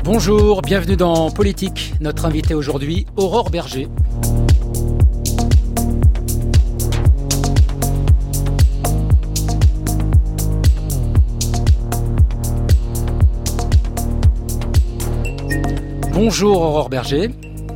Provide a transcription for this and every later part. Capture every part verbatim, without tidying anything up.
Bonjour, bienvenue dans Politique. Notre invitée aujourd'hui, Aurore Bergé. Bonjour Aurore Bergé.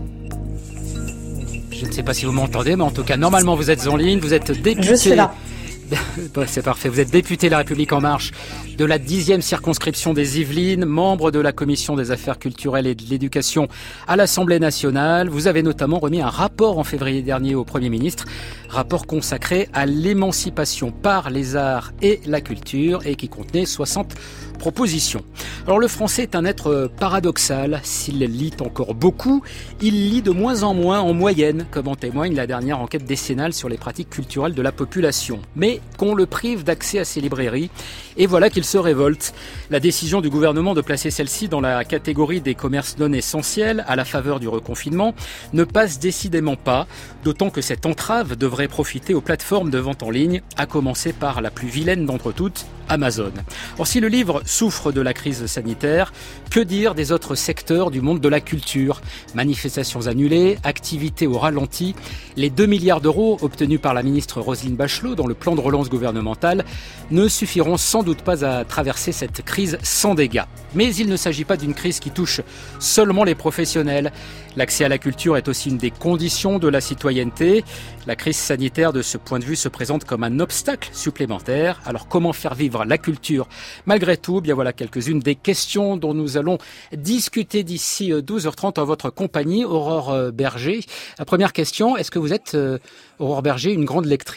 Je ne sais pas si vous m'entendez, mais en tout cas, normalement vous êtes en ligne, vous êtes députée. Je suis là. C'est parfait. Vous êtes député La République En Marche de la dixième circonscription des Yvelines, membre de la Commission des Affaires culturelles et de l'Éducation à l'Assemblée nationale. Vous avez notamment remis un rapport en février dernier au Premier ministre, rapport consacré à l'émancipation par les arts et la culture et qui contenait soixante propositions. Alors le français est un être paradoxal. S'il lit encore beaucoup, il lit de moins en moins en moyenne, comme en témoigne la dernière enquête décennale sur les pratiques culturelles de la population. Mais qu'on le prive d'accès à ces librairies, et voilà qu'il se révolte. La décision du gouvernement de placer celle-ci dans la catégorie des commerces non essentiels à la faveur du reconfinement ne passe décidément pas, d'autant que cette entrave devrait profiter aux plateformes de vente en ligne, à commencer par la plus vilaine d'entre toutes, Amazon. Or, si le livre souffre de la crise sanitaire, que dire des autres secteurs du monde de la culture ? Manifestations annulées, activités au ralenti, les deux milliards d'euros obtenus par la ministre Roselyne Bachelot dans le plan de relance gouvernemental ne suffiront sans doute pas à traverser cette crise sans dégâts. Mais il ne s'agit pas d'une crise qui touche seulement les professionnels. L'accès à la culture est aussi une des conditions de la citoyenneté. La crise sanitaire, de ce point de vue, se présente comme un obstacle supplémentaire. Alors comment faire vivre la culture malgré tout ? Bien voilà quelques-unes des questions dont nous allons discuter d'ici douze heures trente en votre compagnie, Aurore Bergé. La première question, est-ce que vous êtes, euh, Aurore Bergé, une grande lectrice ?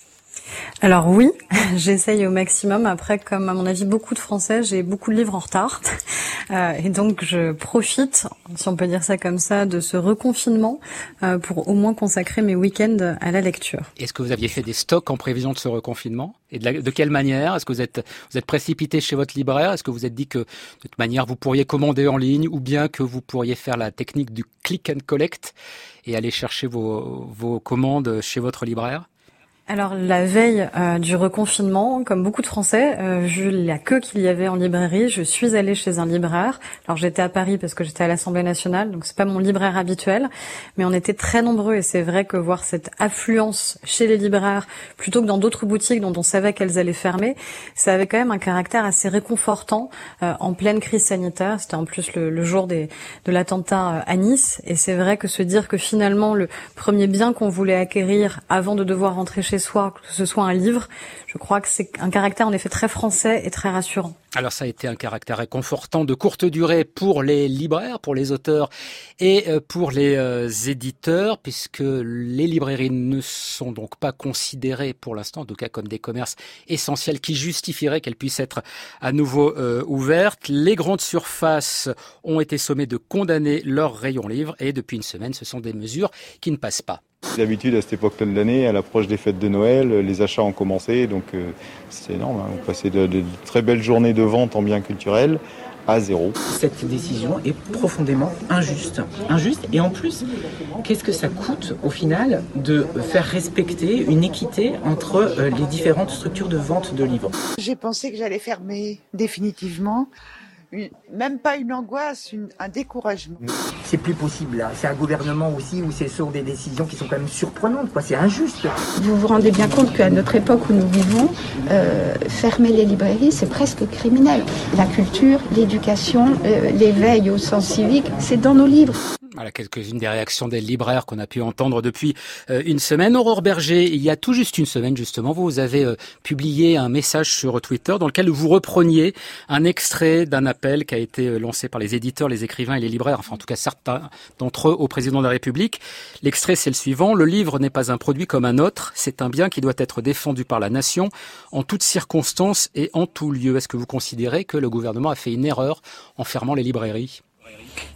Alors oui, j'essaye au maximum. Après, comme à mon avis beaucoup de Français, j'ai beaucoup de livres en retard. Euh, et donc je profite, si on peut dire ça comme ça, de ce reconfinement euh, pour au moins consacrer mes week-ends à la lecture. Est-ce que vous aviez fait des stocks en prévision de ce reconfinement ? Et de, la, de quelle manière ? Est-ce que vous êtes, vous êtes précipité chez votre libraire ? Est-ce que vous êtes dit que de toute manière vous pourriez commander en ligne ou bien que vous pourriez faire la technique du click and collect et aller chercher vos, vos commandes chez votre libraire ? Alors la veille euh, du reconfinement, comme beaucoup de Français, euh, vu la queue qu'il y avait en librairie, je suis allée chez un libraire. Alors j'étais à Paris parce que j'étais à l'Assemblée nationale, donc c'est pas mon libraire habituel, mais on était très nombreux et c'est vrai que voir cette affluence chez les libraires plutôt que dans d'autres boutiques dont on savait qu'elles allaient fermer, ça avait quand même un caractère assez réconfortant euh, en pleine crise sanitaire. C'était en plus le, le jour des, de l'attentat à Nice et c'est vrai que se dire que finalement le premier bien qu'on voulait acquérir avant de devoir rentrer chez soi, que ce soit un livre, je crois que c'est un caractère en effet très français et très rassurant. Alors ça a été un caractère réconfortant de courte durée pour les libraires, pour les auteurs et pour les euh, éditeurs, puisque les librairies ne sont donc pas considérées pour l'instant, en tout cas comme des commerces essentiels qui justifieraient qu'elles puissent être à nouveau euh, ouvertes. Les grandes surfaces ont été sommées de condamner leurs rayons livres et depuis une semaine, ce sont des mesures qui ne passent pas. D'habitude, à cette époque-là de l'année, à l'approche des fêtes de Noël, les achats ont commencé, donc euh, c'est énorme. Hein. On passait de, de très belles journées de vente en biens culturels à zéro. Cette décision est profondément injuste. Injuste et en plus, qu'est-ce que ça coûte au final de faire respecter une équité entre euh, les différentes structures de vente de livres ? J'ai pensé que j'allais fermer définitivement. Une, même pas une angoisse, une, un découragement. C'est plus possible là. C'est un gouvernement aussi où c'est sur des décisions qui sont quand même surprenantes, quoi. C'est injuste. Vous vous rendez bien compte qu'à notre époque où nous vivons, euh, fermer les librairies, c'est presque criminel. La culture, l'éducation, euh, l'éveil au sens civique, c'est dans nos livres. Voilà quelques-unes des réactions des libraires qu'on a pu entendre depuis euh, une semaine. Aurore Bergé, il y a tout juste une semaine justement, vous avez euh, publié un message sur Twitter dans lequel vous repreniez un extrait d'un appel qui a été lancé par les éditeurs, les écrivains et les libraires, enfin en tout cas certains d'entre eux au président de la République. L'extrait c'est le suivant: le livre n'est pas un produit comme un autre, c'est un bien qui doit être défendu par la nation en toutes circonstances et en tout lieu. Est-ce que vous considérez que le gouvernement a fait une erreur en fermant les librairies ?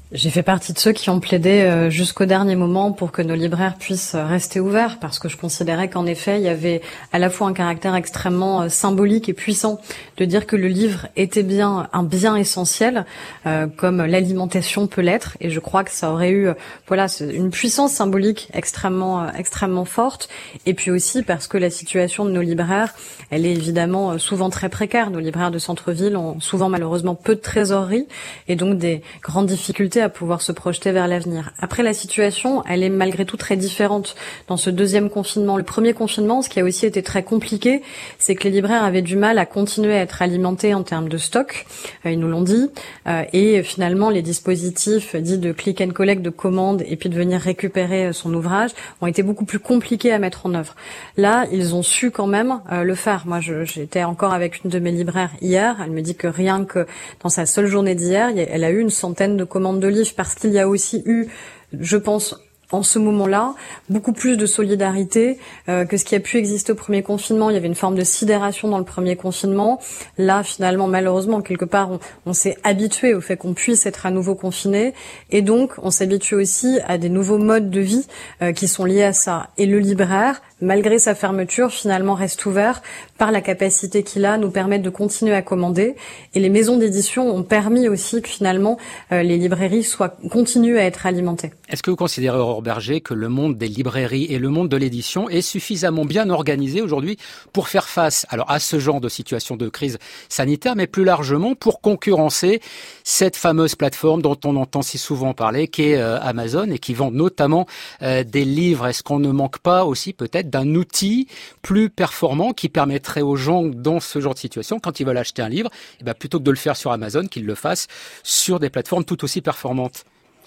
J'ai fait partie de ceux qui ont plaidé jusqu'au dernier moment pour que nos libraires puissent rester ouverts, parce que je considérais qu'en effet, il y avait à la fois un caractère extrêmement symbolique et puissant de dire que le livre était bien un bien essentiel, euh, comme l'alimentation peut l'être, et je crois que ça aurait eu, voilà, une puissance symbolique extrêmement, extrêmement forte, et puis aussi parce que la situation de nos libraires, elle est évidemment souvent très précaire. Nos libraires de centre-ville ont souvent malheureusement peu de trésorerie, et donc des grandes difficultés à pouvoir se projeter vers l'avenir. Après, la situation, elle est malgré tout très différente dans ce deuxième confinement. Le premier confinement, ce qui a aussi été très compliqué, c'est que les libraires avaient du mal à continuer à être alimentés en termes de stock, euh, ils nous l'ont dit, euh, et finalement les dispositifs dits de click and collect, de commande, et puis de venir récupérer son ouvrage, ont été beaucoup plus compliqués à mettre en œuvre. Là, ils ont su quand même euh, le faire. Moi, je, j'étais encore avec une de mes libraires hier, elle me dit que rien que dans sa seule journée d'hier, elle a eu une centaine de commandes de livres, parce qu'il y a aussi eu, je pense, en ce moment-là, beaucoup plus de solidarité euh, que ce qui a pu exister au premier confinement. Il y avait une forme de sidération dans le premier confinement. Là, finalement, malheureusement, quelque part, on, on s'est habitué au fait qu'on puisse être à nouveau confiné, et donc on s'habitue aussi à des nouveaux modes de vie euh, qui sont liés à ça. Et le libraire, malgré sa fermeture, finalement reste ouvert par la capacité qu'il a à nous permettre de continuer à commander. Et les maisons d'édition ont permis aussi que finalement euh, les librairies soient continuent à être alimentées. Est-ce que vous considérez, Aurore Berger, que le monde des librairies et le monde de l'édition est suffisamment bien organisé aujourd'hui pour faire face alors à ce genre de situation de crise sanitaire, mais plus largement pour concurrencer cette fameuse plateforme dont on entend si souvent parler, qui est euh, Amazon, et qui vend notamment euh, des livres? Est-ce qu'on ne manque pas aussi peut-être d'un outil plus performant qui permettrait aux gens dans ce genre de situation, quand ils veulent acheter un livre, eh ben, plutôt que de le faire sur Amazon, qu'ils le fassent sur des plateformes tout aussi performantes?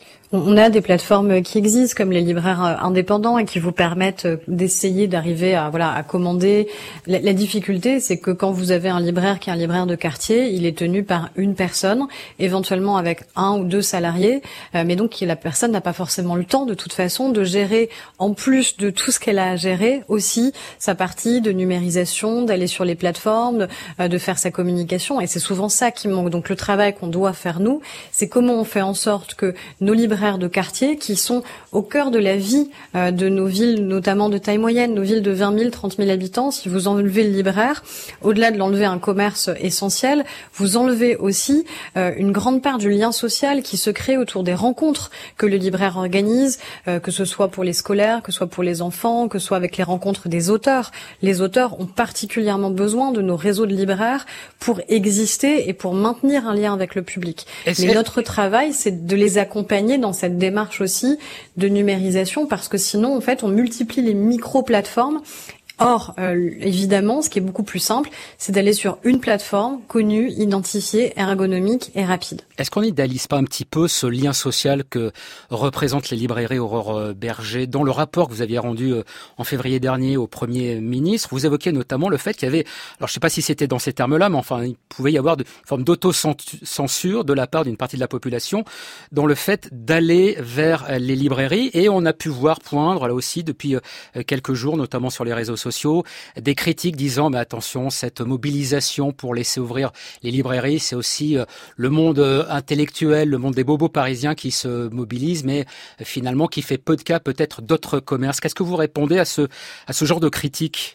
On a des plateformes qui existent, comme les libraires indépendants, et qui vous permettent d'essayer d'arriver à voilà à commander. La, la difficulté, c'est que quand vous avez un libraire qui est un libraire de quartier, il est tenu par une personne, éventuellement avec un ou deux salariés, euh, mais donc la personne n'a pas forcément le temps, de toute façon, de gérer, en plus de tout ce qu'elle a à gérer, aussi sa partie de numérisation, d'aller sur les plateformes, de, de faire sa communication, et c'est souvent ça qui manque. Donc le travail qu'on doit faire, nous, c'est comment on fait en sorte que nos libraires de quartier, qui sont au cœur de la vie euh, de nos villes, notamment de taille moyenne, nos villes de vingt mille, trente mille habitants, si vous enlevez le libraire, au-delà de l'enlever un commerce essentiel, vous enlevez aussi euh, une grande part du lien social qui se crée autour des rencontres que le libraire organise, euh, que ce soit pour les scolaires, que ce soit pour les enfants, que ce soit avec les rencontres des auteurs. Les auteurs ont particulièrement besoin de nos réseaux de libraires pour exister et pour maintenir un lien avec le public. Est-ce Mais notre travail, c'est de les accompagner dans cette démarche aussi de numérisation, parce que sinon, en fait, on multiplie les micro-plateformes. Or, euh, évidemment, ce qui est beaucoup plus simple, c'est d'aller sur une plateforme connue, identifiée, ergonomique et rapide. Est-ce qu'on n'idéalise pas un petit peu ce lien social que représentent les librairies, Aurore Berger? Dans le rapport que vous aviez rendu en février dernier au Premier ministre, vous évoquiez notamment le fait qu'il y avait, alors je ne sais pas si c'était dans ces termes-là, mais enfin, il pouvait y avoir une forme d'autocensure de la part d'une partie de la population dans le fait d'aller vers les librairies. Et on a pu voir poindre, là aussi, depuis quelques jours, notamment sur les réseaux sociaux, des critiques disant mais attention, cette mobilisation pour laisser ouvrir les librairies, c'est aussi le monde intellectuel, le monde des bobos parisiens qui se mobilise, mais finalement qui fait peu de cas peut-être d'autres commerces. Qu'est-ce que vous répondez à ce à ce genre de critiques?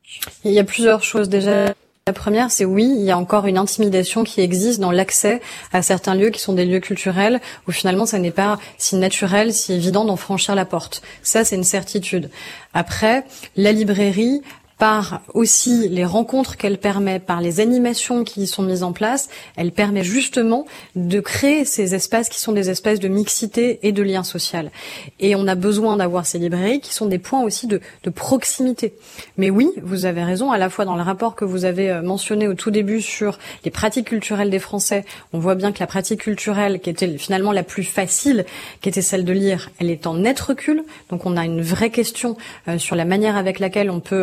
Il y a plusieurs choses déjà. La première, c'est oui, il y a encore une intimidation qui existe dans l'accès à certains lieux qui sont des lieux culturels où finalement ça n'est pas si naturel, si évident d'en franchir la porte. Ça, c'est une certitude. Après, la librairie, par aussi les rencontres qu'elle permet, par les animations qui y sont mises en place, elle permet justement de créer ces espaces qui sont des espaces de mixité et de lien social. Et on a besoin d'avoir ces librairies qui sont des points aussi de, de proximité. Mais oui, vous avez raison, à la fois dans le rapport que vous avez mentionné au tout début sur les pratiques culturelles des Français, on voit bien que la pratique culturelle, qui était finalement la plus facile, qui était celle de lire, elle est en net recul. Donc on a une vraie question euh, sur la manière avec laquelle on peut reconstruire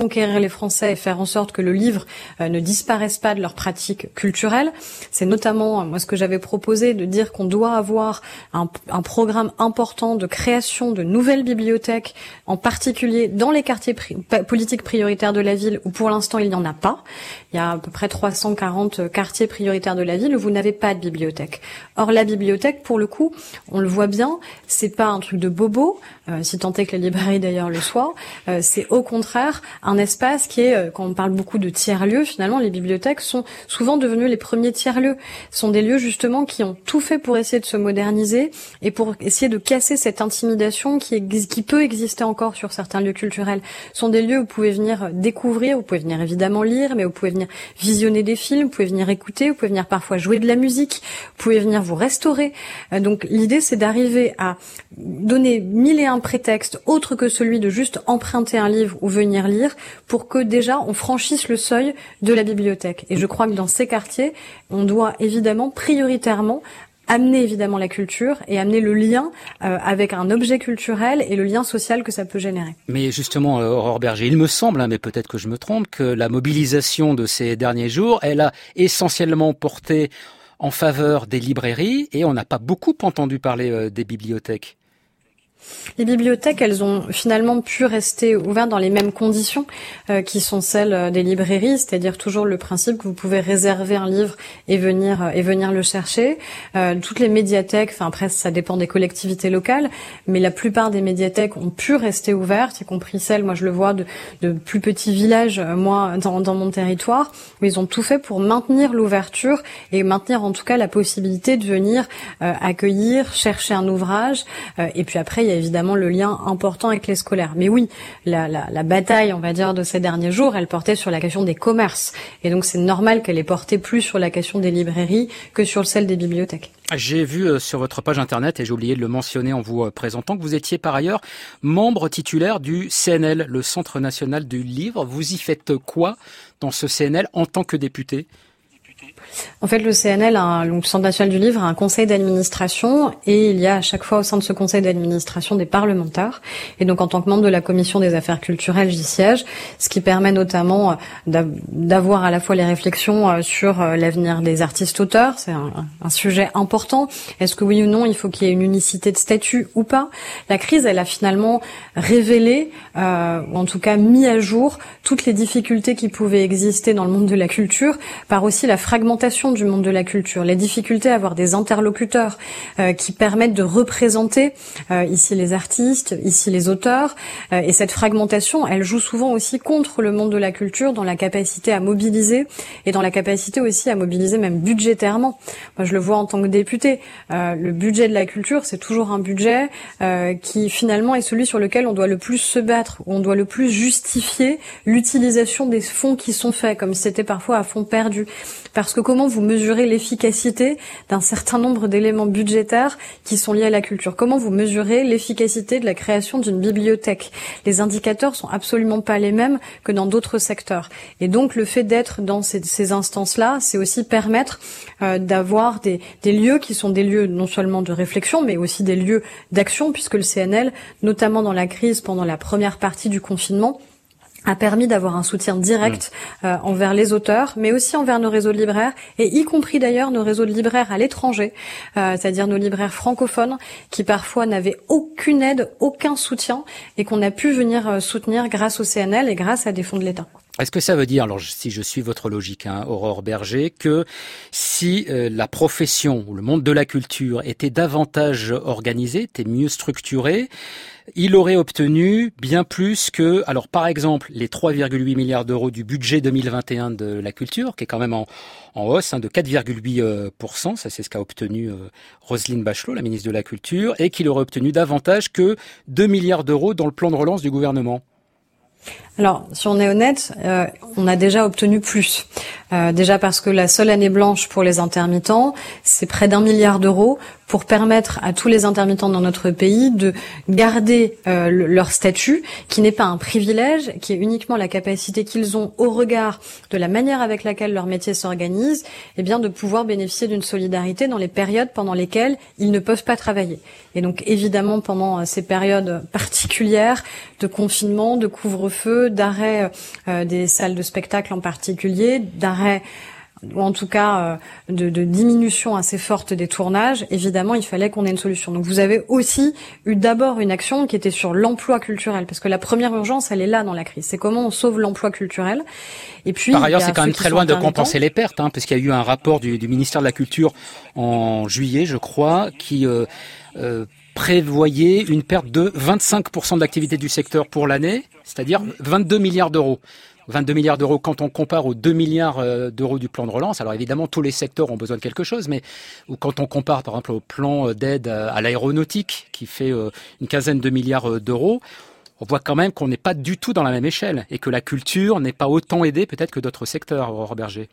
reconquérir les Français et faire en sorte que le livre euh, ne disparaisse pas de leurs pratiques culturelles. C'est notamment, euh, moi, ce que j'avais proposé, de dire qu'on doit avoir un, un programme important de création de nouvelles bibliothèques, en particulier dans les quartiers pri- politiques prioritaires de la ville, où pour l'instant il n'y en a pas. Il y a à peu près trois cent quarante quartiers prioritaires de la ville où vous n'avez pas de bibliothèque. Or, la bibliothèque, pour le coup, on le voit bien, c'est pas un truc de bobo, euh, si tant est que la librairie d'ailleurs le soit, euh, c'est au contraire un espace qui est, euh, quand on parle beaucoup de tiers-lieux, finalement, les bibliothèques sont souvent devenus les premiers tiers-lieux. Ce sont des lieux, justement, qui ont tout fait pour essayer de se moderniser et pour essayer de casser cette intimidation qui, ex- qui peut exister encore sur certains lieux culturels. Ce sont des lieux où vous pouvez venir découvrir, vous pouvez venir évidemment lire, mais vous pouvez venir visionner des films, vous pouvez venir écouter, vous pouvez venir parfois jouer de la musique, vous pouvez venir vous restaurer. Euh, donc l'idée, c'est d'arriver à donner mille et un prétextes autres que celui de juste emprunter un livre ou venir lire pour que déjà on franchisse le seuil de la bibliothèque. Et je crois que dans ces quartiers, on doit évidemment prioritairement amener évidemment la culture et amener le lien euh, avec un objet culturel et le lien social que ça peut générer. Mais justement, euh, Aurore Berger, il me semble, hein, mais peut-être que je me trompe, que la mobilisation de ces derniers jours, elle a essentiellement porté en faveur des librairies et on n'a pas beaucoup entendu parler euh, des bibliothèques. Les bibliothèques, elles ont finalement pu rester ouvertes dans les mêmes conditions euh, qui sont celles des librairies, c'est-à-dire toujours le principe que vous pouvez réserver un livre et venir euh, et venir le chercher. Euh, toutes les médiathèques, enfin après ça dépend des collectivités locales, mais la plupart des médiathèques ont pu rester ouvertes, y compris celles, moi je le vois, de, de plus petits villages, euh, moi dans, dans mon territoire, où ils ont tout fait pour maintenir l'ouverture et maintenir en tout cas la possibilité de venir euh, accueillir, chercher un ouvrage, euh, et puis après il y a évidemment le lien important avec les scolaires. Mais oui, la, la, la bataille, on va dire, de ces derniers jours, elle portait sur la question des commerces. Et donc c'est normal qu'elle ait porté plus sur la question des librairies que sur celle des bibliothèques. J'ai vu sur votre page internet, et j'ai oublié de le mentionner en vous présentant, que vous étiez par ailleurs membre titulaire du C N L, le Centre national du livre. Vous y faites quoi dans ce C N L en tant que député ? En fait, le C N L, un, le Centre national du livre, a un conseil d'administration et il y a à chaque fois au sein de ce conseil d'administration des parlementaires. Et donc, en tant que membre de la commission des affaires culturelles, j'y siège, ce qui permet notamment d'avoir à la fois les réflexions sur l'avenir des artistes-auteurs. C'est un, un sujet important. Est-ce que oui ou non, il faut qu'il y ait une unicité de statut ou pas ? La crise, elle a finalement révélé, euh, ou en tout cas mis à jour, toutes les difficultés qui pouvaient exister dans le monde de la culture, par aussi la fragmentation du monde de la culture, les difficultés à avoir des interlocuteurs euh, qui permettent de représenter euh, ici les artistes, ici les auteurs. Euh, et cette fragmentation, elle joue souvent aussi contre le monde de la culture dans la capacité à mobiliser et dans la capacité aussi à mobiliser même budgétairement. Moi, je le vois en tant que député. Euh, le budget de la culture, c'est toujours un budget euh, qui finalement est celui sur lequel on doit le plus se battre, où on doit le plus justifier l'utilisation des fonds qui sont faits, comme si c'était parfois à fonds perdus. Parce que comment vous mesurez l'efficacité d'un certain nombre d'éléments budgétaires qui sont liés à la culture ? Comment vous mesurez l'efficacité de la création d'une bibliothèque ? Les indicateurs sont absolument pas les mêmes que dans d'autres secteurs. Et donc, le fait d'être dans ces, ces instances-là, c'est aussi permettre euh, d'avoir des, des lieux qui sont des lieux non seulement de réflexion, mais aussi des lieux d'action, puisque le C N L, notamment dans la crise, pendant la première partie du confinement, a permis d'avoir un soutien direct euh, envers les auteurs, mais aussi envers nos réseaux de libraires, et y compris d'ailleurs nos réseaux de libraires à l'étranger, euh, c'est-à-dire nos libraires francophones, qui parfois n'avaient aucune aide, aucun soutien, et qu'on a pu venir euh, soutenir grâce au C N L et grâce à des fonds de l'État. Est-ce que ça veut dire, alors si je suis votre logique, hein, Aurore Berger, que si euh, la profession ou le monde de la culture était davantage organisé, était mieux structuré, il aurait obtenu bien plus que, alors par exemple, les trois virgule huit milliards d'euros du budget deux mille vingt et un de la culture, qui est quand même en, en hausse hein, de quatre virgule huit pour cent, ça c'est ce qu'a obtenu euh, Roselyne Bachelot, la ministre de la Culture, et qu'il aurait obtenu davantage que deux milliards d'euros dans le plan de relance du gouvernement. Alors, si on est honnête, euh, on a déjà obtenu plus. Euh, déjà parce que la seule année blanche pour les intermittents, c'est près d'un milliard d'euros pour permettre à tous les intermittents dans notre pays de garder euh, le, leur statut, qui n'est pas un privilège, qui est uniquement la capacité qu'ils ont au regard de la manière avec laquelle leur métier s'organise, et bien de pouvoir bénéficier d'une solidarité dans les périodes pendant lesquelles ils ne peuvent pas travailler. Et donc, évidemment, pendant ces périodes particulières de confinement, de couvre-feu, couvre-feu, d'arrêt euh, des salles de spectacle en particulier, d'arrêt ou en tout cas euh, de, de diminution assez forte des tournages, évidemment, il fallait qu'on ait une solution. Donc vous avez aussi eu d'abord une action qui était sur l'emploi culturel, parce que la première urgence, elle est là dans la crise. C'est comment on sauve l'emploi culturel. Et puis, par ailleurs, c'est quand même très loin de compenser les pertes, hein, parce qu'il y a eu un rapport du, du ministère de la Culture en juillet, je crois, qui euh, euh, prévoyait une perte de vingt-cinq pour cent de l'activité du secteur pour l'année, c'est-à-dire vingt-deux milliards d'euros. vingt-deux milliards d'euros quand on compare aux deux milliards d'euros du plan de relance. Alors évidemment, tous les secteurs ont besoin de quelque chose, mais quand on compare par exemple au plan d'aide à l'aéronautique qui fait une quinzaine de milliards d'euros, on voit quand même qu'on n'est pas du tout dans la même échelle et que la culture n'est pas autant aidée peut-être que d'autres secteurs, Aurore Berger.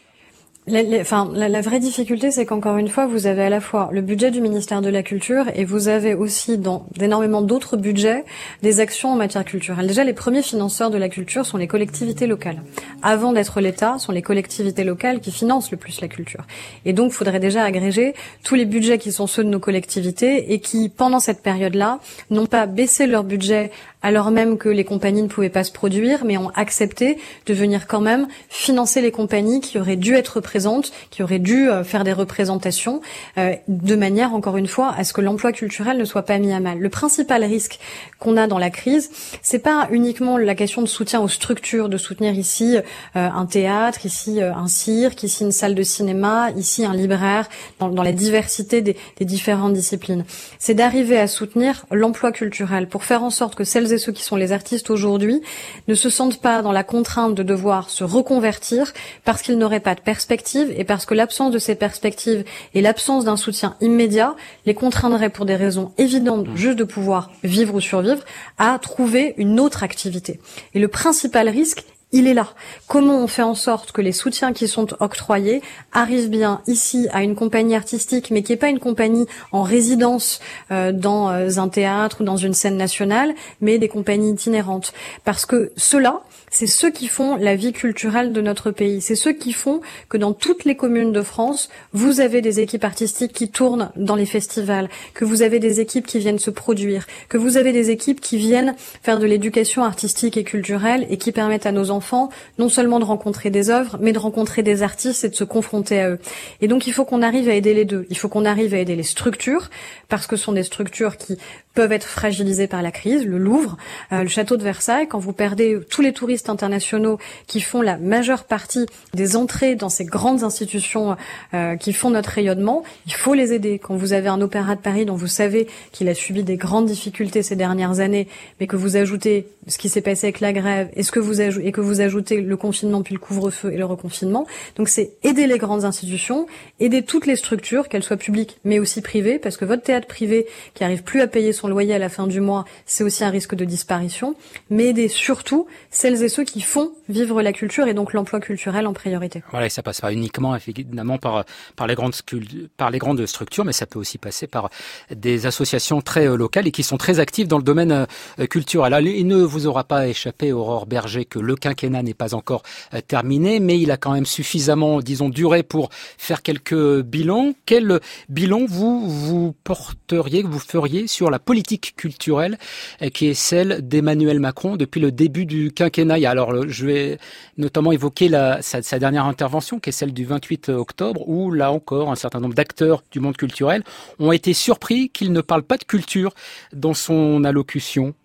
La, la, enfin, la, la vraie difficulté, c'est qu'encore une fois, vous avez à la fois le budget du ministère de la Culture et vous avez aussi dans énormément d'autres budgets des actions en matière culturelle. Déjà, les premiers financeurs de la culture sont les collectivités locales. Avant d'être l'État, sont les collectivités locales qui financent le plus la culture. Et donc, il faudrait déjà agréger tous les budgets qui sont ceux de nos collectivités et qui, pendant cette période-là, n'ont pas baissé leur budget alors même que les compagnies ne pouvaient pas se produire, mais ont accepté de venir quand même financer les compagnies qui auraient dû être présentes, qui auraient dû euh, faire des représentations, euh, de manière, encore une fois, à ce que l'emploi culturel ne soit pas mis à mal. Le principal risque qu'on a dans la crise, c'est pas uniquement la question de soutien aux structures, de soutenir ici euh, un théâtre, ici euh, un cirque, ici une salle de cinéma, ici un libraire, dans, dans la diversité des, des différentes disciplines. C'est d'arriver à soutenir l'emploi culturel pour faire en sorte que celles et ceux qui sont les artistes aujourd'hui ne se sentent pas dans la contrainte de devoir se reconvertir parce qu'ils n'auraient pas de perspective et parce que l'absence de ces perspectives et l'absence d'un soutien immédiat les contraindrait pour des raisons évidentes juste de pouvoir vivre ou survivre à trouver une autre activité. Et le principal risque, il est là. Comment on fait en sorte que les soutiens qui sont octroyés arrivent bien ici à une compagnie artistique, mais qui n'est pas une compagnie en résidence euh, dans euh, un théâtre ou dans une scène nationale, mais des compagnies itinérantes. Parce que ceux-là, c'est ceux qui font la vie culturelle de notre pays. C'est ceux qui font que dans toutes les communes de France, vous avez des équipes artistiques qui tournent dans les festivals, que vous avez des équipes qui viennent se produire, que vous avez des équipes qui viennent faire de l'éducation artistique et culturelle et qui permettent à nos enfants non seulement de rencontrer des œuvres, mais de rencontrer des artistes et de se confronter à eux. Et donc, il faut qu'on arrive à aider les deux. Il faut qu'on arrive à aider les structures, parce que ce sont des structures qui peuvent être fragilisées par la crise. Le Louvre, euh, le château de Versailles, quand vous perdez tous les touristes internationaux qui font la majeure partie des entrées dans ces grandes institutions euh, qui font notre rayonnement, il faut les aider. Quand vous avez un opéra de Paris dont vous savez qu'il a subi des grandes difficultés ces dernières années, mais que vous ajoutez ce qui s'est passé avec la grève et ce que vous ajoutez, et que vous ajoutez le confinement puis le couvre-feu et le reconfinement. Donc c'est aider les grandes institutions, aider toutes les structures, qu'elles soient publiques mais aussi privées, parce que votre théâtre privé qui arrive plus à payer son loyer à la fin du mois, c'est aussi un risque de disparition, mais aider surtout celles et ceux qui font vivre la culture et donc l'emploi culturel en priorité. Voilà, et ça passe pas uniquement évidemment par par les grandes par les grandes structures, mais ça peut aussi passer par des associations très locales et qui sont très actives dans le domaine culturel. Alors, il ne vous aura pas échappé, Aurore Berger, que le quinquennat n'est pas encore terminé, mais il a quand même suffisamment, disons, duré pour faire quelques bilans. Quel bilan vous vous porteriez, vous feriez sur la politique culturelle qui est celle d'Emmanuel Macron depuis le début du quinquennat? Alors, je vais notamment évoquer la, sa, sa dernière intervention, qui est celle du vingt-huit octobre, où là encore, un certain nombre d'acteurs du monde culturel ont été surpris qu'il ne parle pas de culture dans son allocution.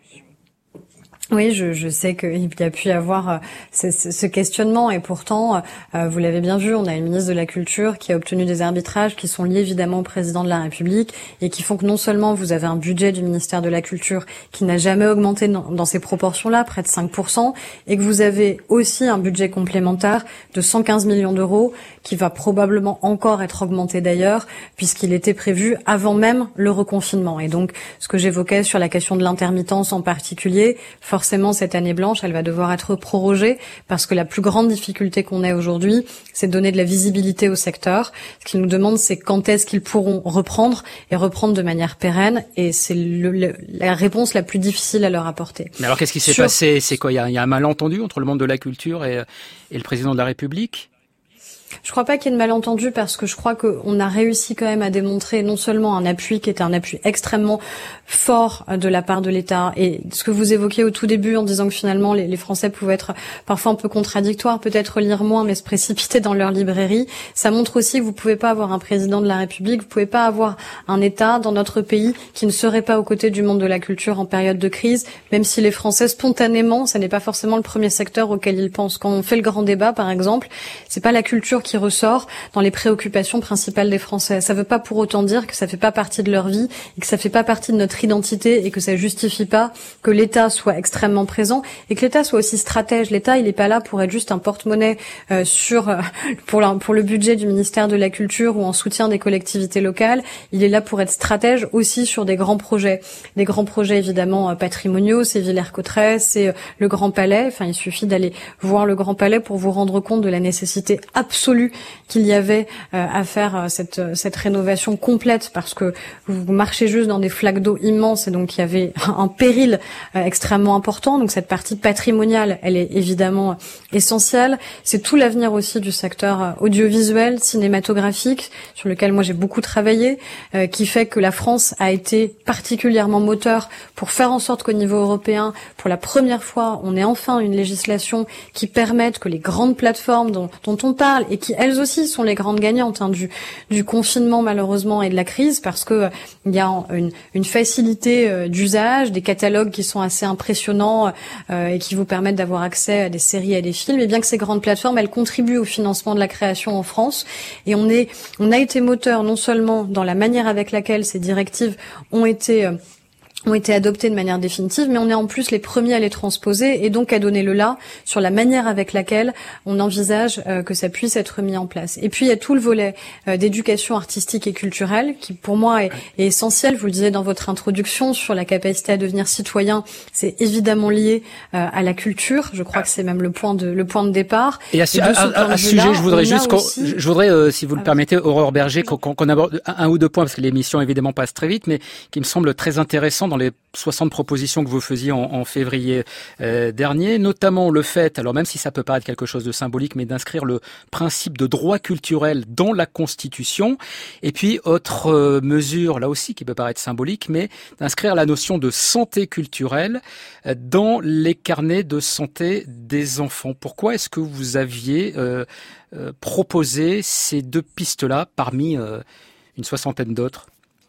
Oui, je, je sais qu'il y a pu y avoir euh, ce, ce questionnement et pourtant, euh, vous l'avez bien vu, on a une ministre de la Culture qui a obtenu des arbitrages qui sont liés évidemment au président de la République et qui font que non seulement vous avez un budget du ministère de la Culture qui n'a jamais augmenté dans, dans ces proportions-là, près de cinq pour cent, et que vous avez aussi un budget complémentaire de cent quinze millions d'euros qui va probablement encore être augmenté d'ailleurs puisqu'il était prévu avant même le reconfinement. Et donc, ce que j'évoquais sur la question de l'intermittence en particulier, forcément, cette année blanche, elle va devoir être prorogée parce que la plus grande difficulté qu'on ait aujourd'hui, c'est de donner de la visibilité au secteur. Ce qu'ils nous demandent, c'est quand est-ce qu'ils pourront reprendre et reprendre de manière pérenne. Et c'est le, le, la réponse la plus difficile à leur apporter. Mais alors, qu'est-ce qui s'est Sur... passé? C'est quoi? Il y, a, il y a un malentendu entre le monde de la culture et, et le président de la République? Je crois pas qu'il y ait de malentendu parce que je crois qu'on a réussi quand même à démontrer non seulement un appui qui était un appui extrêmement fort de la part de l'État et ce que vous évoquiez au tout début en disant que finalement les, les Français pouvaient être parfois un peu contradictoires, peut-être lire moins mais se précipiter dans leur librairie. Ça montre aussi que vous pouvez pas avoir un président de la République, vous pouvez pas avoir un État dans notre pays qui ne serait pas aux côtés du monde de la culture en période de crise, même si les Français spontanément, ça n'est pas forcément le premier secteur auquel ils pensent. Quand on fait le grand débat par exemple, c'est pas la culture qui ressort dans les préoccupations principales des Français. Ça veut pas pour autant dire que ça fait pas partie de leur vie et que ça fait pas partie de notre identité et que ça justifie pas que l'État soit extrêmement présent et que l'État soit aussi stratège. L'État, il est pas là pour être juste un porte-monnaie euh, sur euh, pour la, pour le budget du ministère de la Culture ou en soutien des collectivités locales. Il est là pour être stratège aussi sur des grands projets. Des grands projets évidemment euh, patrimoniaux, c'est Villers-Cotterêts, c'est euh, le Grand Palais. Enfin, il suffit d'aller voir le Grand Palais pour vous rendre compte de la nécessité absolue qu'il y avait euh, à faire euh, cette cette rénovation complète parce que vous marchez juste dans des flaques d'eau immenses et donc il y avait un péril euh, extrêmement important. Donc cette partie patrimoniale, elle est évidemment essentielle. C'est tout l'avenir aussi du secteur euh, audiovisuel, cinématographique, sur lequel moi j'ai beaucoup travaillé, euh, qui fait que la France a été particulièrement moteur pour faire en sorte qu'au niveau européen, pour la première fois, on ait enfin une législation qui permette que les grandes plateformes dont, dont on parle et qui elles aussi sont les grandes gagnantes hein, du, du confinement malheureusement et de la crise parce que euh, il y a une, une facilité euh, d'usage, des catalogues qui sont assez impressionnants euh, et qui vous permettent d'avoir accès à des séries et à des films. Et bien que ces grandes plateformes, elles contribuent au financement de la création en France et on est, on a été moteur non seulement dans la manière avec laquelle ces directives ont été euh, ont été adoptés de manière définitive, mais on est en plus les premiers à les transposer et donc à donner le là sur la manière avec laquelle on envisage euh, que ça puisse être mis en place. Et puis il y a tout le volet euh, d'éducation artistique et culturelle qui pour moi est, est essentiel. Vous le disiez dans votre introduction sur la capacité à devenir citoyen, c'est évidemment lié euh, à la culture. Je crois que c'est même le point de le point de départ. Et à ce, et à, à, à ce sujet, je voudrais juste, aussi... je voudrais, euh, si vous le permettez, Aurore Berger, qu'on, qu'on aborde un, un ou deux points parce que l'émission évidemment passe très vite, mais qui me semble très intéressant dans les soixante propositions que vous faisiez en, en février euh, dernier, notamment le fait, alors même si ça peut paraître quelque chose de symbolique, mais d'inscrire le principe de droit culturel dans la Constitution. Et puis, autre euh, mesure, là aussi, qui peut paraître symbolique, mais d'inscrire la notion de santé culturelle euh, dans les carnets de santé des enfants. Pourquoi est-ce que vous aviez euh, euh, proposé ces deux pistes-là parmi euh, une soixantaine d'autres ?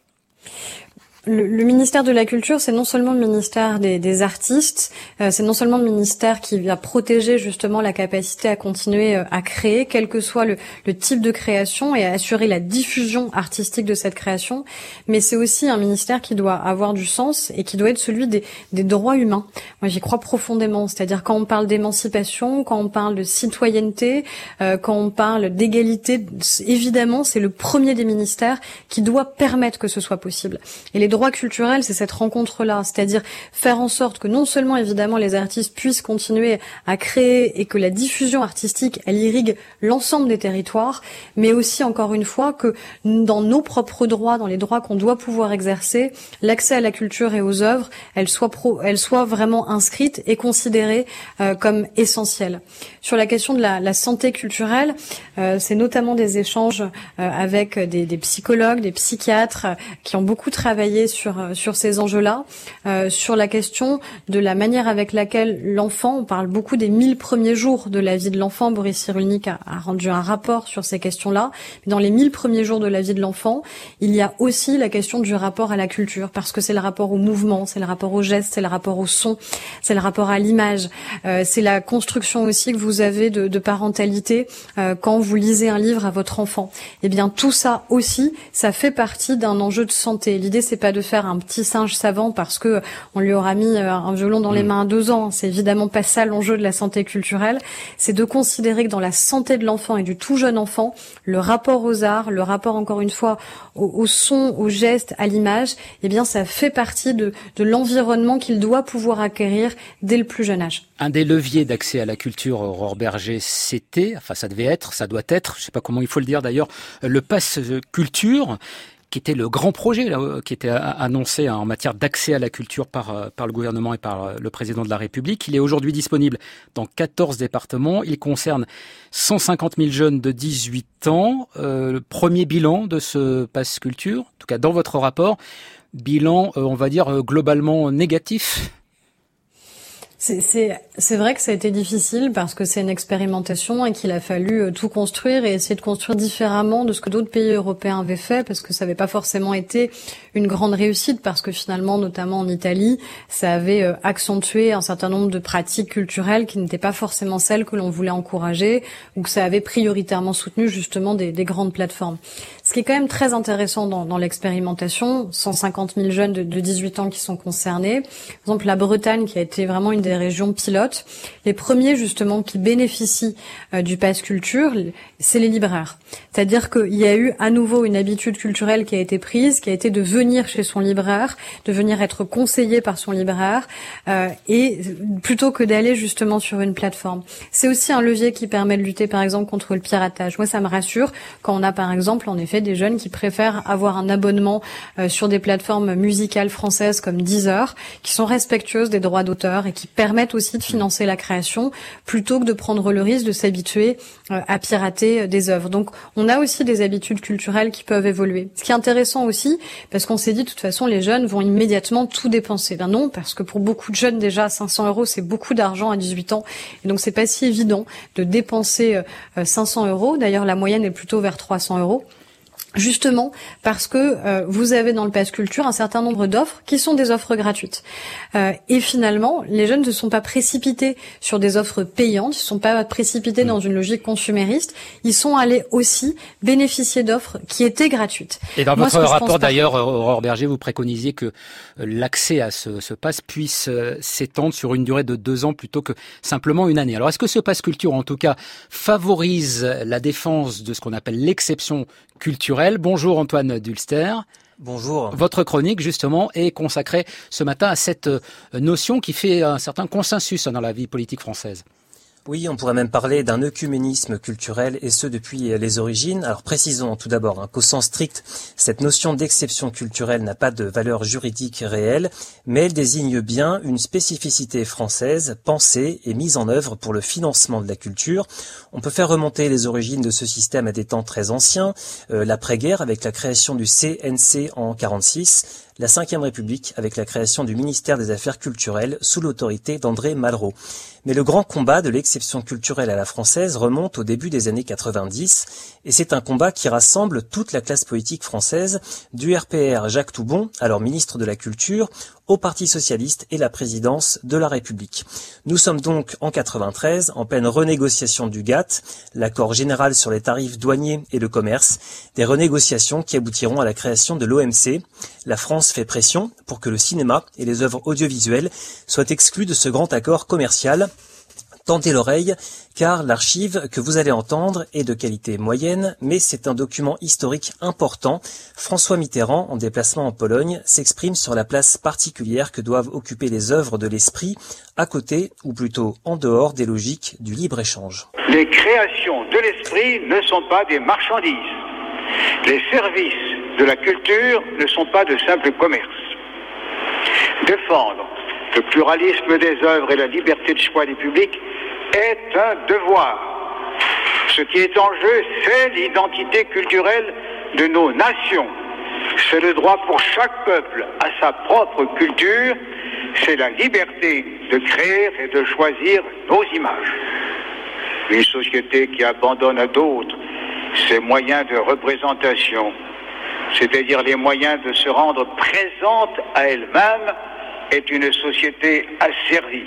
Le, le ministère de la Culture, c'est non seulement le ministère des, des artistes, euh, c'est non seulement le ministère qui va protéger justement la capacité à continuer euh, à créer, quel que soit le, le type de création et à assurer la diffusion artistique de cette création, mais c'est aussi un ministère qui doit avoir du sens et qui doit être celui des, des droits humains. Moi, j'y crois profondément, c'est-à-dire quand on parle d'émancipation, quand on parle de citoyenneté, euh, quand on parle d'égalité, évidemment, c'est le premier des ministères qui doit permettre que ce soit possible. Et les droits culturels, c'est cette rencontre-là, c'est-à-dire faire en sorte que non seulement, évidemment, les artistes puissent continuer à créer et que la diffusion artistique, elle irrigue l'ensemble des territoires, mais aussi, encore une fois, que dans nos propres droits, dans les droits qu'on doit pouvoir exercer, l'accès à la culture et aux œuvres, elle soit, pro, elle soit vraiment inscrite et considérée euh, comme essentielle. Sur la question de la, la santé culturelle, euh, c'est notamment des échanges euh, avec des, des psychologues, des psychiatres euh, qui ont beaucoup travaillé sur sur ces enjeux-là, euh, sur la question de la manière avec laquelle l'enfant, on parle beaucoup des mille premiers jours de la vie de l'enfant, Boris Cyrulnik a, a rendu un rapport sur ces questions-là. Dans les mille premiers jours de la vie de l'enfant, il y a aussi la question du rapport à la culture, parce que c'est le rapport au mouvement, c'est le rapport au geste, c'est le rapport au son, c'est le rapport à l'image, euh, c'est la construction aussi que vous avez de, de parentalité euh, quand vous lisez un livre à votre enfant. Eh bien, tout ça aussi, ça fait partie d'un enjeu de santé. L'idée, c'est pas de faire un petit singe savant parce que on lui aura mis un violon dans les mains à deux ans. C'est évidemment pas ça l'enjeu de la santé culturelle. C'est de considérer que dans la santé de l'enfant et du tout jeune enfant, le rapport aux arts, le rapport encore une fois au, au son, au geste, à l'image, eh bien ça fait partie de, de l'environnement qu'il doit pouvoir acquérir dès le plus jeune âge. Un des leviers d'accès à la culture, Aurore Berger, c'était, enfin ça devait être, ça doit être, je sais pas comment il faut le dire d'ailleurs, le pass culture. qui était le grand projet là, qui était annoncé en matière d'accès à la culture par, par le gouvernement et par le président de la République. Il est aujourd'hui disponible dans quatorze départements. Il concerne cent cinquante mille jeunes de dix-huit ans. Euh, le premier bilan de ce Pass Culture, en tout cas dans votre rapport, bilan, euh, on va dire, euh, globalement négatif. C'est, c'est, c'est vrai que ça a été difficile parce que c'est une expérimentation et qu'il a fallu tout construire et essayer de construire différemment de ce que d'autres pays européens avaient fait, parce que ça n'avait pas forcément été une grande réussite, parce que finalement, notamment en Italie, ça avait accentué un certain nombre de pratiques culturelles qui n'étaient pas forcément celles que l'on voulait encourager, ou que ça avait prioritairement soutenu justement des, des grandes plateformes. Ce qui est quand même très intéressant dans, dans l'expérimentation, cent cinquante mille jeunes de, de dix-huit ans qui sont concernés. Par exemple, la Bretagne, qui a été vraiment une des régions pilotes, les premiers justement qui bénéficient euh, du Pass Culture, c'est les libraires. C'est-à-dire qu'il y a eu à nouveau une habitude culturelle qui a été prise, qui a été de venir chez son libraire, de venir être conseillé par son libraire, euh, et plutôt que d'aller justement sur une plateforme. C'est aussi un levier qui permet de lutter par exemple contre le piratage. Moi, ça me rassure quand on a par exemple en effet des jeunes qui préfèrent avoir un abonnement euh, sur des plateformes musicales françaises comme Deezer, qui sont respectueuses des droits d'auteur et qui permettent aussi de financer la création, plutôt que de prendre le risque de s'habituer euh, à pirater euh, des œuvres. Donc on a aussi des habitudes culturelles qui peuvent évoluer. Ce qui est intéressant aussi, parce qu'on s'est dit de toute façon les jeunes vont immédiatement tout dépenser. Ben non, parce que pour beaucoup de jeunes déjà cinq cents euros c'est beaucoup d'argent à dix-huit ans, et donc c'est pas si évident de dépenser euh, cinq cents euros. D'ailleurs la moyenne est plutôt vers trois cents euros. Justement parce que euh, vous avez dans le Pass Culture un certain nombre d'offres qui sont des offres gratuites. Euh, et finalement, les jeunes ne sont pas précipités sur des offres payantes, ils ne sont pas précipités mmh. dans une logique consumériste, ils sont allés aussi bénéficier d'offres qui étaient gratuites. Et dans Moi, votre rapport par... d'ailleurs, Aurore Berger, vous préconisiez que l'accès à ce, ce Pass puisse euh, s'étendre sur une durée de deux ans plutôt que simplement une année. Alors est-ce que ce Pass Culture, en tout cas, favorise la défense de ce qu'on appelle l'exception culturelle? Bonjour Antoine Dulster. Bonjour. Votre chronique, justement, est consacrée ce matin à cette notion qui fait un certain consensus dans la vie politique française. Oui, on pourrait même parler d'un œcuménisme culturel, et ce depuis les origines. Alors précisons tout d'abord hein, qu'au sens strict, cette notion d'exception culturelle n'a pas de valeur juridique réelle, mais elle désigne bien une spécificité française, pensée et mise en œuvre pour le financement de la culture. On peut faire remonter les origines de ce système à des temps très anciens, euh, l'après-guerre avec la création du C N C en quarante-six, la cinquième République avec la création du ministère des Affaires culturelles sous l'autorité d'André Malraux. Mais le grand combat de l'exception culturelle à la française remonte au début des années quatre-vingt-dix, et c'est un combat qui rassemble toute la classe politique française, du R P R Jacques Toubon, alors ministre de la Culture, au Parti socialiste et la présidence de la République. Nous sommes donc en quatre-vingt-treize, en pleine renégociation du G A T, l'accord général sur les tarifs douaniers et le commerce, des renégociations qui aboutiront à la création de l'O M C. La France fait pression pour que le cinéma et les œuvres audiovisuelles soient exclus de ce grand accord commercial. Tendez l'oreille, car l'archive que vous allez entendre est de qualité moyenne, mais c'est un document historique important. François Mitterrand, en déplacement en Pologne, s'exprime sur la place particulière que doivent occuper les œuvres de l'esprit, à côté, ou plutôt en dehors des logiques du libre-échange. Les créations de l'esprit ne sont pas des marchandises. Les services de la culture ne sont pas de simple commerce. Défendre le pluralisme des œuvres et la liberté de choix des publics est un devoir. Ce qui est en jeu, c'est l'identité culturelle de nos nations. C'est le droit pour chaque peuple à sa propre culture. C'est la liberté de créer et de choisir nos images. Une société qui abandonne à d'autres ses moyens de représentation, c'est-à-dire les moyens de se rendre présente à elle-même, est une société asservie.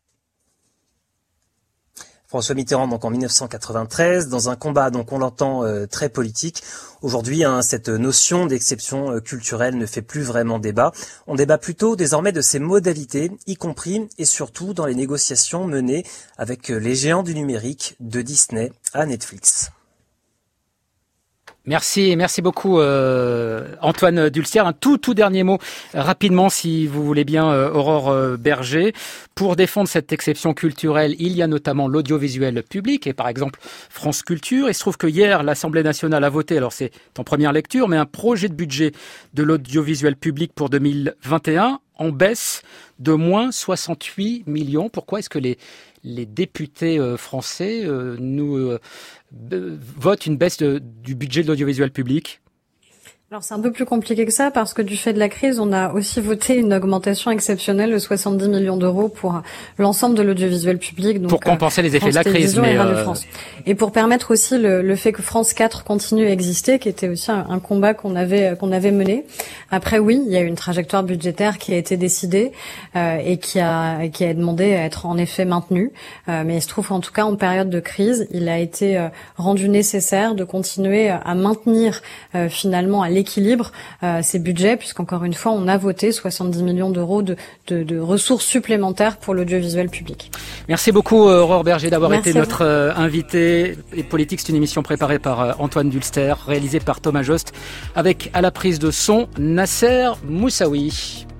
François Mitterrand, donc en dix-neuf cent quatre-vingt-treize, dans un combat, donc on l'entend, euh, très politique. Aujourd'hui, hein, cette notion d'exception euh, culturelle ne fait plus vraiment débat. On débat plutôt désormais de ses modalités, y compris et surtout dans les négociations menées avec euh, les géants du numérique, de Disney à Netflix. Merci, merci beaucoup euh, Antoine Dulster. Un tout tout dernier mot euh, rapidement, si vous voulez bien, euh, Aurore euh, Berger. Pour défendre cette exception culturelle, il y a notamment l'audiovisuel public et par exemple France Culture. Il se trouve que hier, l'Assemblée nationale a voté, alors c'est en première lecture, mais un projet de budget de l'audiovisuel public pour deux mille vingt et un en baisse de moins soixante-huit millions. Pourquoi est-ce que les les députés euh, français euh, nous euh, votent une baisse de, du budget de l'audiovisuel public ? Alors c'est un peu plus compliqué que ça parce que du fait de la crise, on a aussi voté une augmentation exceptionnelle de soixante-dix millions d'euros pour l'ensemble de l'audiovisuel public. Donc, pour compenser euh, les effets de la crise. Mais et, euh... et pour permettre aussi le, le fait que France quatre continue à exister, qui était aussi un, un combat qu'on avait qu'on avait mené. Après oui, il y a une trajectoire budgétaire qui a été décidée euh, et qui a qui a demandé à être en effet maintenue. Euh, mais il se trouve en tout cas en période de crise, il a été euh, rendu nécessaire de continuer à maintenir euh, finalement à l'équilibre euh, ces budgets, puisqu'encore une fois, on a voté soixante-dix millions d'euros de, de, de ressources supplémentaires pour l'audiovisuel public. Merci beaucoup Aurore Berger d'avoir Merci été notre euh, invitée. Et Politique, c'est une émission préparée par euh, Antoine Dulster, réalisée par Thomas Jost, avec à la prise de son Nasser Moussaoui.